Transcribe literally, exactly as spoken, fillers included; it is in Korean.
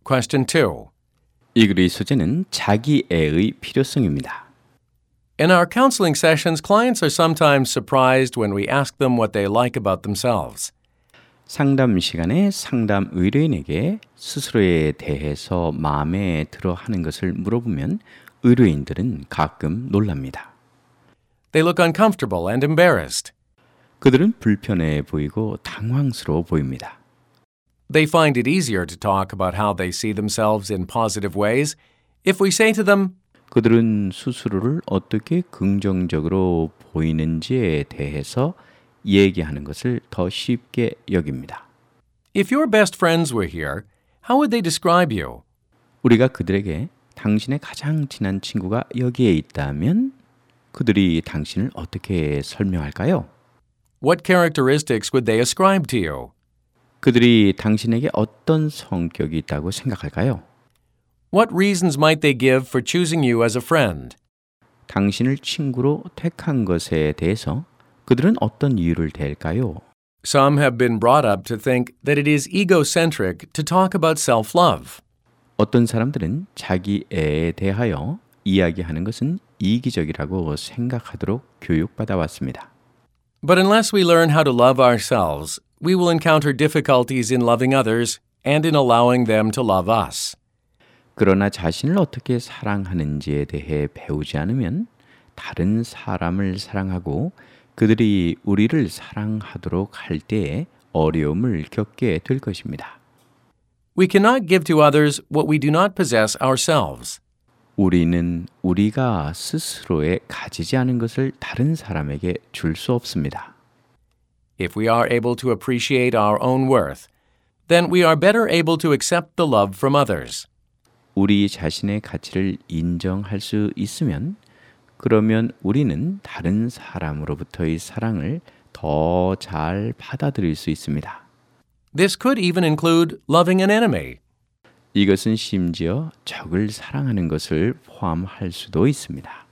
Question two. 이 글의 소재는 자기애의 필요성입니다. In our counseling sessions, clients are sometimes surprised when we ask them what they like about themselves. 상담 시간에 상담 의뢰인에게 스스로에 대해서 마음에 들어 하는 것을 물어보면 의뢰인들은 가끔 놀랍니다. They look uncomfortable and embarrassed. 그들은 불편해 보이고 당황스러워 보입니다. They find it easier to talk about how they see themselves in positive ways if we say to them, 그들은 스스로를 어떻게 긍정적으로 보이는지에 대해서 얘기하는 것을 더 쉽게 여깁니다. If your best friends were here, how would they describe you? 우리가 그들에게 당신의 가장 친한 친구가 여기에 있다면 그들이 당신을 어떻게 설명할까요? What characteristics would they ascribe to you? 그들이 당신에게 어떤 성격이 있다고 생각할까요? What reasons might they give for choosing you as a friend? 당신을 친구로 택한 것에 대해서 그들은 어떤 이유를 댈까요? Some have been brought up to think that it is egocentric to talk about self-love. 어떤 사람들은 자기애에 대하여 이야기하는 것은 이기적이라고 생각하도록 교육받아 왔습니다. But unless we learn how to love ourselves, we will encounter difficulties in loving others and in allowing them to love us. 그러나 자신을 어떻게 사랑하는지에 대해 배우지 않으면 다른 사람을 사랑하고 그들이 우리를 사랑하도록 할 때에 어려움을 겪게 될 것입니다. We cannot give to others what we do not possess ourselves. 우리는 우리가 스스로에 가지지 않은 것을 다른 사람에게 줄 수 없습니다. If we are able to appreciate our own worth, then we are better able to accept the love from others. 우리 자신의 가치를 인정할 수 있으면 그러면 우리는 다른 사람으로부터의 사랑을 더 잘 받아들일 수 있습니다. This could even include loving an enemy. 이것은 심지어 적을 사랑하는 것을 포함할 수도 있습니다.